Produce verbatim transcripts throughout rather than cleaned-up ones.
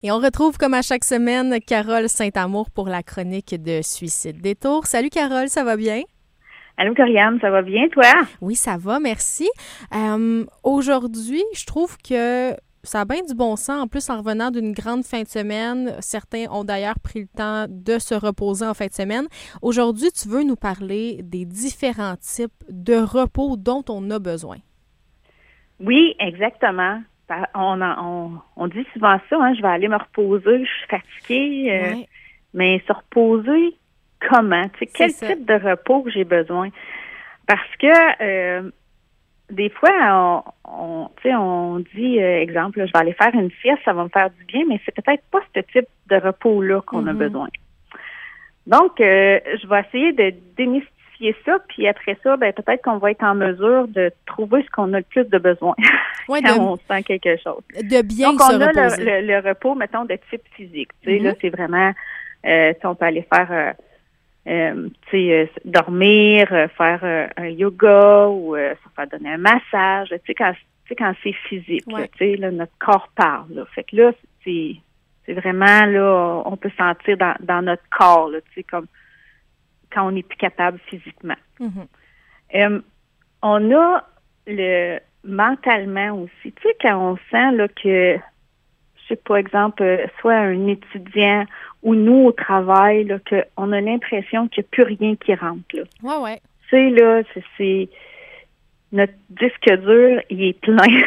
Et on retrouve comme à chaque semaine Carole Saint-Amour pour la chronique de Suicide Détour. Salut Carole, ça va bien? Allô, Corianne, ça va bien, toi? Oui, ça va, merci. Euh, aujourd'hui, je trouve que ça a bien du bon sens. En plus, en revenant d'une grande fin de semaine, certains ont d'ailleurs pris le temps de se reposer en fin de semaine. Aujourd'hui, tu veux nous parler des différents types de repos dont on a besoin. Oui, exactement. On, en- on, on dit souvent ça, hein, je vais aller me reposer, je suis fatiguée, euh, Ouais, mais se reposer comment? Tu sais, c'est quel ça. type de repos que j'ai besoin? Parce que euh, des fois, on, on, tu sais, on dit, euh, exemple, là, je vais aller faire une sieste, ça va me faire du bien, mais c'est peut-être pas ce type de repos-là qu'on a Mhm. besoin. Donc, euh, je vais essayer de démystifier ça, puis après ça, ben peut-être qu'on va être en mesure de trouver ce qu'on a le plus de besoin Ouais, quand de, on sent quelque chose. de bien Donc, se on a le, reposer. le, le repos, mettons, de type physique. Tu sais, Mhm. là, c'est vraiment, euh, tu sais, on peut aller faire, euh, euh, tu sais, euh, dormir, euh, faire euh, un yoga ou euh, se faire donner un massage. Tu sais, quand, tu sais, quand c'est physique, là, Ouais. tu sais, là, notre corps parle. Là. Fait que là, c'est, c'est vraiment, là, on peut sentir dans, dans notre corps, là, tu sais, comme quand on n'est plus capable physiquement. Mhm. Euh, on a le mentalement aussi. Tu sais, quand on sent là, que, je sais pas, exemple, euh, soit un étudiant ou nous au travail, là, qu'on a l'impression qu'il n'y a plus rien qui rentre. Là. Ouais, ouais. Tu sais, là, c'est, c'est notre disque dur, il est plein.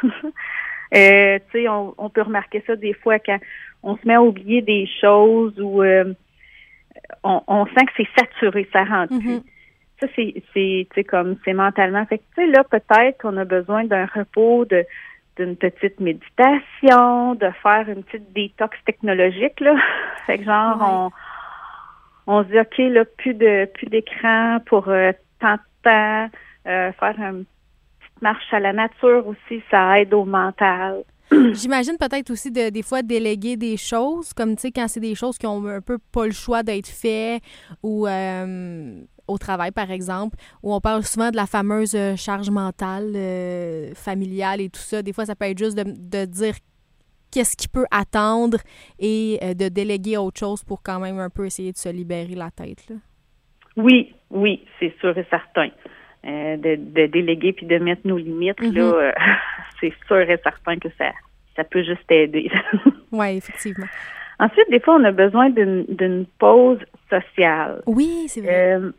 euh, tu sais, on, on peut remarquer ça des fois quand on se met à oublier des choses ou euh, on, on sent que c'est saturé, ça rentre plus. Mhm. Ça, c'est, c'est, tu sais, comme, c'est mentalement. Fait que, tu sais, là, peut-être qu'on a besoin d'un repos, de, d'une petite méditation, de faire une petite détox technologique, là. Fait que, genre, Ouais. on, on se dit, OK, là, plus de, plus d'écran pour euh, tant de temps, euh, faire une petite marche à la nature aussi, ça aide au mental. J'imagine peut-être aussi de des fois déléguer des choses, comme tu sais, quand c'est des choses qui ont un peu pas le choix d'être faites ou euh, au travail, par exemple, où on parle souvent de la fameuse euh, charge mentale euh, familiale et tout ça. Des fois, ça peut être juste de, de dire qu'est-ce qui peut attendre et euh, de déléguer autre chose pour quand même un peu essayer de se libérer la tête, là. Oui, oui, c'est sûr et certain. Euh, de, de déléguer puis de mettre nos limites, là, Mhm. euh, c'est sûr et certain que ça, ça peut juste aider. Oui, effectivement. Ensuite, des fois, on a besoin d'une, d'une pause sociale. Oui, c'est vrai. Euh,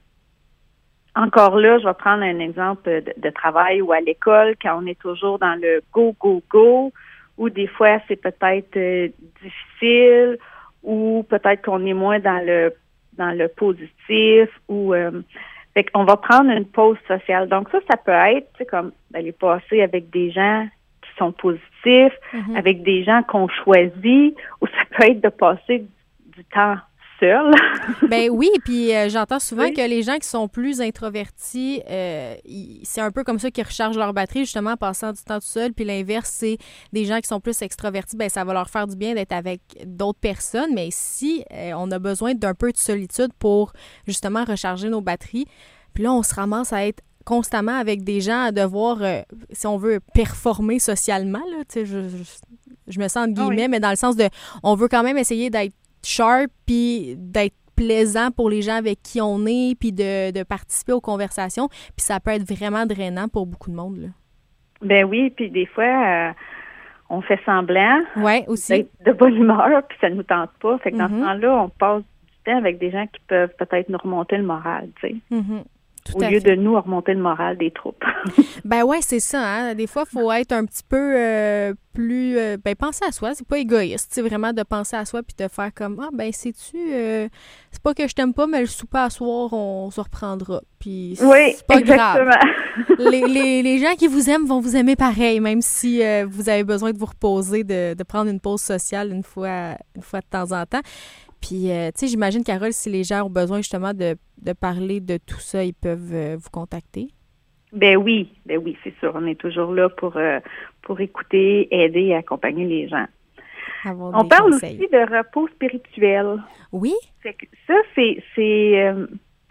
encore là, je vais prendre un exemple de, de travail ou à l'école, quand on est toujours dans le go, go, go, ou des fois, c'est peut-être euh, difficile, ou peut-être qu'on est moins dans le dans le positif, ou euh, fait qu'on va prendre une pause sociale. Donc ça, ça peut être, tu sais, comme d'aller passer avec des gens qui sont positifs, Mhm. avec des gens qu'on choisit, ou ça peut être de passer du, du temps seul. Ben oui, puis euh, j'entends souvent Oui. que les gens qui sont plus introvertis, euh, ils- c'est un peu comme ça qu'ils rechargent leur batterie, justement, en passant du temps tout seul. Puis l'inverse, c'est des gens qui sont plus extrovertis, ben ça va leur faire du bien d'être avec d'autres personnes. Mais si euh, on a besoin d'un peu de solitude pour, justement, recharger nos batteries, puis là, on se ramasse à être constamment avec des gens, à devoir, euh, si on veut, performer socialement, là, tu sais, je, je, je me sens entre Ah guillemets, oui. mais dans le sens de, on veut quand même essayer d'être sharp, puis d'être plaisant pour les gens avec qui on est, puis de, de participer aux conversations. Puis ça peut être vraiment drainant pour beaucoup de monde, là. Ben oui, puis des fois, euh, on fait semblant Ouais, aussi. d'être de bonne humeur, puis ça nous tente pas. Fait que dans ce Mhm, temps-là, on passe du temps avec des gens qui peuvent peut-être nous remonter le moral, tu sais, mhm. Tout au à lieu fait. de nous remonter le moral des troupes. Ben ouais, c'est ça, hein. Des fois, il faut être un petit peu euh, plus... euh, ben, penser à soi. C'est pas égoïste, c'est vraiment de penser à soi puis de faire comme, ah, ben, sais-tu, euh, c'est pas que je t'aime pas, mais le souper à soir, on se reprendra. Puis Oui, c'est pas grave. exactement. Les, les, les gens qui vous aiment vont vous aimer pareil, même si euh, vous avez besoin de vous reposer, de, de prendre une pause sociale une fois, une fois de temps en temps. Puis, euh, tu sais, j'imagine, Carole, si les gens ont besoin justement de, de parler de tout ça, ils peuvent euh, vous contacter. Ben oui, ben oui, c'est sûr. On est toujours là pour euh, pour écouter, aider et accompagner les gens. Avoir On des parle conseils. aussi de repos spirituel. Oui? Fait que ça, c'est c'est euh,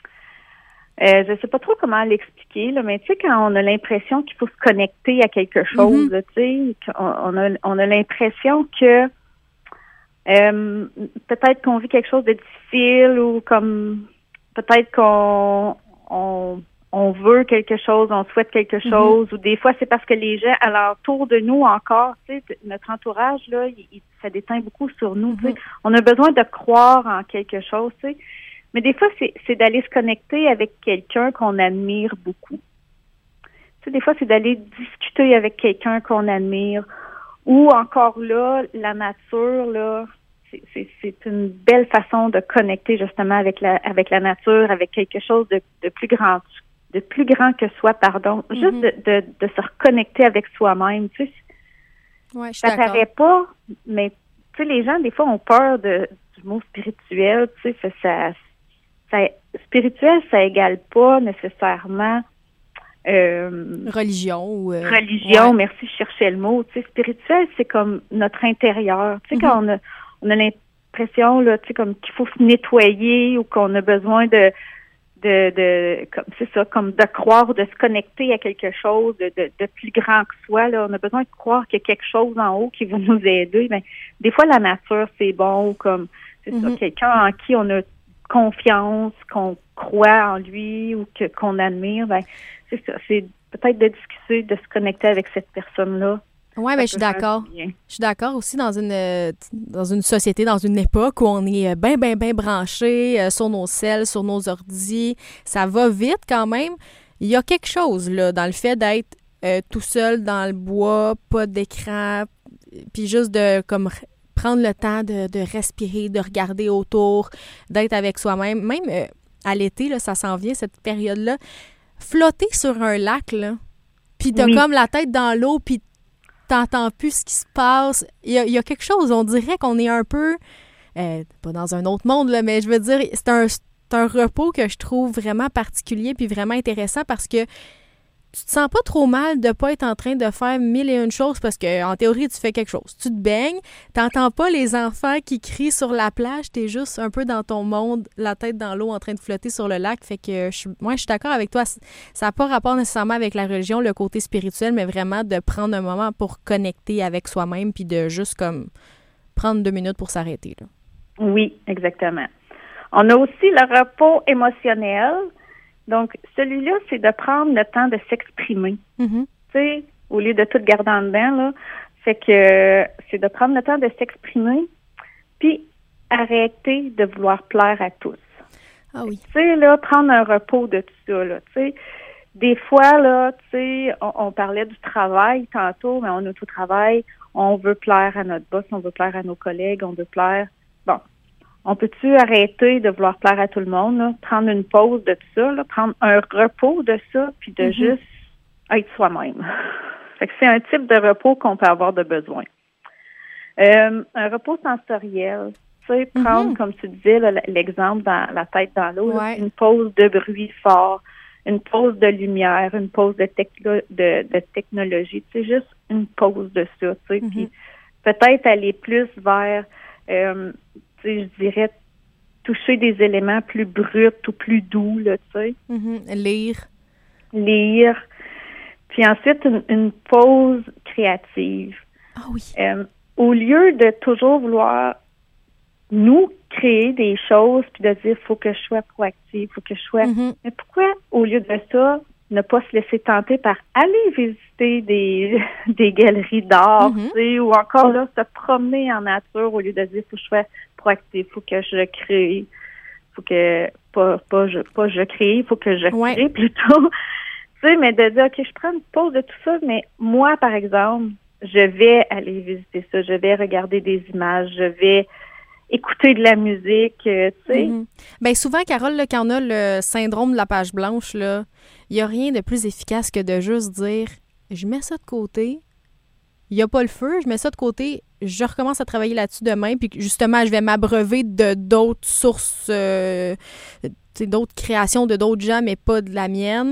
euh, je sais pas trop comment l'expliquer, là, mais tu sais, quand on a l'impression qu'il faut se connecter à quelque chose, Mhm. là, tu sais, qu'on- on a, on a l'impression que Euh, peut-être qu'on vit quelque chose de difficile ou comme peut-être qu'on on, on veut quelque chose, on souhaite quelque chose, mm-hmm. ou des fois c'est parce que les gens alentour de nous encore, tu sais, notre entourage là, il, il, ça déteint beaucoup sur nous. Mm-hmm. Tu sais, on a besoin de croire en quelque chose, tu sais. Mais des fois c'est, c'est d'aller se connecter avec quelqu'un qu'on admire beaucoup. Tu sais, des fois c'est d'aller discuter avec quelqu'un qu'on admire. Ou encore là, la nature, là, c'est, c'est, c'est une belle façon de connecter justement avec la avec la nature, avec quelque chose de, de plus grand, de plus grand que soi, pardon. Mm-hmm. Juste de, de, de se reconnecter avec soi-même. Tu sais, ouais, je suis ça paraît pas, mais tu sais, les gens des fois ont peur de du mot spirituel. Tu sais, ça, ça spirituel, ça égale pas nécessairement. Euh, religion ou euh, religion, ouais. Merci, je cherchais le mot. Tu sais, spirituel, c'est comme notre intérieur. Tu sais, mm-hmm. quand on a, on a l'impression là, tu sais, comme qu'il faut se nettoyer ou qu'on a besoin de, de, de, comme c'est ça, comme de croire, de se connecter à quelque chose de, de, de plus grand que soi. Là, on a besoin de croire qu'il y a quelque chose en haut qui va nous aider. Ben, des fois, la nature, c'est bon, ou comme c'est mm-hmm. ça, quelqu'un en qui on a confiance, qu'on croit en lui ou que qu'on admire. Ben, c'est ça, c'est peut-être de discuter, de se connecter avec cette personne-là. Oui, mais je suis d'accord. Je suis d'accord aussi dans une dans une société, dans une époque où on est bien, bien, bien branché euh, sur nos celles, sur nos ordis. Ça va vite quand même. Il y a quelque chose là dans le fait d'être euh, tout seul dans le bois, pas d'écran, puis juste de comme prendre le temps de, de respirer, de regarder autour, d'être avec soi-même. Même euh, à l'été, là, ça s'en vient, cette période-là. Flotter sur un lac, là, puis t'as oui. comme la tête dans l'eau, puis t'entends plus ce qui se passe. Il y a, il y a quelque chose, on dirait qu'on est un peu, euh, pas dans un autre monde, là, mais je veux dire, c'est un, c'est un repos que je trouve vraiment particulier puis vraiment intéressant parce que tu te sens pas trop mal de pas être en train de faire mille et une choses parce que en théorie, tu fais quelque chose. Tu te baignes, t'entends pas les enfants qui crient sur la plage, t'es juste un peu dans ton monde, la tête dans l'eau en train de flotter sur le lac. Fait que je, moi, je suis d'accord avec toi. Ça n'a pas rapport nécessairement avec la religion, le côté spirituel, mais vraiment de prendre un moment pour connecter avec soi-même puis de juste comme prendre deux minutes pour s'arrêter, là. Oui, exactement. On a aussi le repos émotionnel. Donc, celui-là, c'est de prendre le temps de s'exprimer. Mm-hmm. Tu sais, au lieu de tout garder en dedans, là. Fait que c'est de prendre le temps de s'exprimer, puis arrêter de vouloir plaire à tous. Ah oui. Tu sais, là, prendre un repos de tout ça, là. Tu sais, des fois, là, tu sais, on, on parlait du travail tantôt, mais on a tout travail. On veut plaire à notre boss, on veut plaire à nos collègues, on veut plaire. Bon. On peut-tu arrêter de vouloir plaire à tout le monde, là, prendre une pause de tout ça, là, prendre un repos de ça, puis de mm-hmm. juste être soi-même. Fait que c'est un type de repos qu'on peut avoir de besoin. Euh, un repos sensoriel, tu sais, prendre, mm-hmm. comme tu disais, là, l'exemple dans la tête dans l'eau, ouais. là, une pause de bruit fort, une pause de lumière, une pause de, techlo- de, de technologie, tu sais, juste une pause de ça, tu sais, mm-hmm. puis peut-être aller plus vers... Euh, je dirais, toucher des éléments plus bruts ou plus doux, là, tu sais. Mm-hmm. Lire. Lire. Puis ensuite, une, une pause créative. Ah oui. Euh, au lieu de toujours vouloir nous créer des choses puis de dire, faut que je sois proactive, faut que je sois... Mm-hmm. Mais pourquoi, au lieu de ça, ne pas se laisser tenter par aller visiter des, des galeries d'art, mm-hmm. tu sais, ou encore là, se promener en nature au lieu de dire, faut que je sois proactive, faut que je crée, faut que, pas, pas, je, pas je crée, faut que je ouais. crée plutôt, tu sais, mais de dire, OK, je prends une pause de tout ça, mais moi, par exemple, je vais aller visiter ça, je vais regarder des images, je vais écouter de la musique, euh, tu sais. Mm-hmm. Bien, souvent, Carole, là, quand on a le syndrome de la page blanche, là, il n'y a rien de plus efficace que de juste dire « je mets ça de côté, il n'y a pas le feu, je mets ça de côté, je recommence à travailler là-dessus demain, puis justement, je vais m'abreuver de d'autres sources, euh, d'autres créations de d'autres gens, mais pas de la mienne.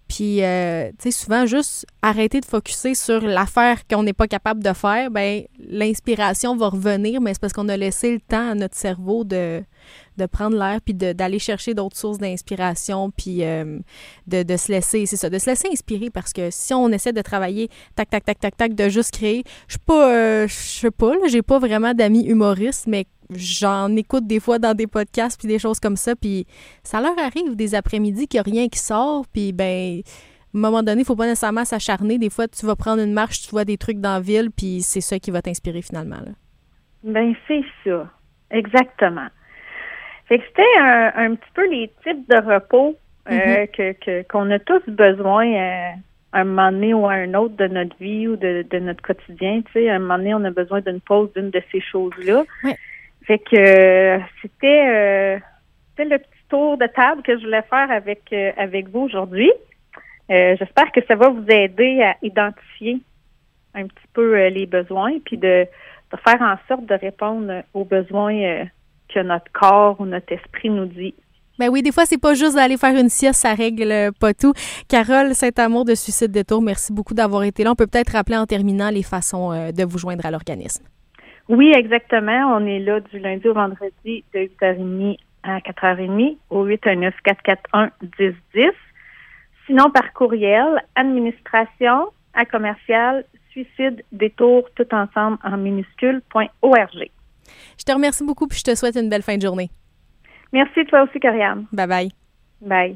Puis, euh, tu sais, souvent, juste arrêter de focusser sur l'affaire qu'on n'est pas capable de faire, ben l'inspiration va revenir, mais c'est parce qu'on a laissé le temps à notre cerveau de, de prendre l'air, puis de, d'aller chercher d'autres sources d'inspiration, puis euh, de, de se laisser, c'est ça, de se laisser inspirer, parce que si on essaie de travailler tac, tac, tac, tac, tac, de juste créer, je suis pas, euh, je sais pas, là, j'ai pas vraiment d'amis humoristes, mais j'en écoute des fois dans des podcasts puis des choses comme ça, puis ça leur arrive des après-midi qu'il n'y a rien qui sort, puis ben, à un moment donné, il faut pas nécessairement s'acharner. Des fois, tu vas prendre une marche, tu vois des trucs dans la ville, puis c'est ça qui va t'inspirer finalement, là. Ben c'est ça, exactement. Fait que c'était un, un petit peu les types de repos euh, mm-hmm. que, que qu'on a tous besoin euh, à un moment donné ou à un autre de notre vie ou de, de notre quotidien. Tu sais, à un moment donné, on a besoin d'une pause d'une de ces choses-là. Ouais. Fait que euh, c'était, euh, c'était le petit tour de table que je voulais faire avec euh, avec vous aujourd'hui. Euh, j'espère que ça va vous aider à identifier un petit peu euh, les besoins, puis de, de faire en sorte de répondre aux besoins euh, que notre corps ou notre esprit nous dit. Ben oui, des fois, c'est pas juste d'aller faire une sieste, ça règle pas tout. Carole Saint-Amour de Suicide Détour, merci beaucoup d'avoir été là. On peut peut-être rappeler en terminant les façons euh, de vous joindre à l'organisme. Oui, exactement. On est là du lundi au vendredi de huit heures trente à quatre heures trente au huit un neuf, quatre quatre un, dix dix. Sinon, par courriel, administration à commercial suicide détour tout ensemble en minuscule point org. Je te remercie beaucoup puis je te souhaite une belle fin de journée. Merci toi aussi, Corianne. Bye bye. Bye.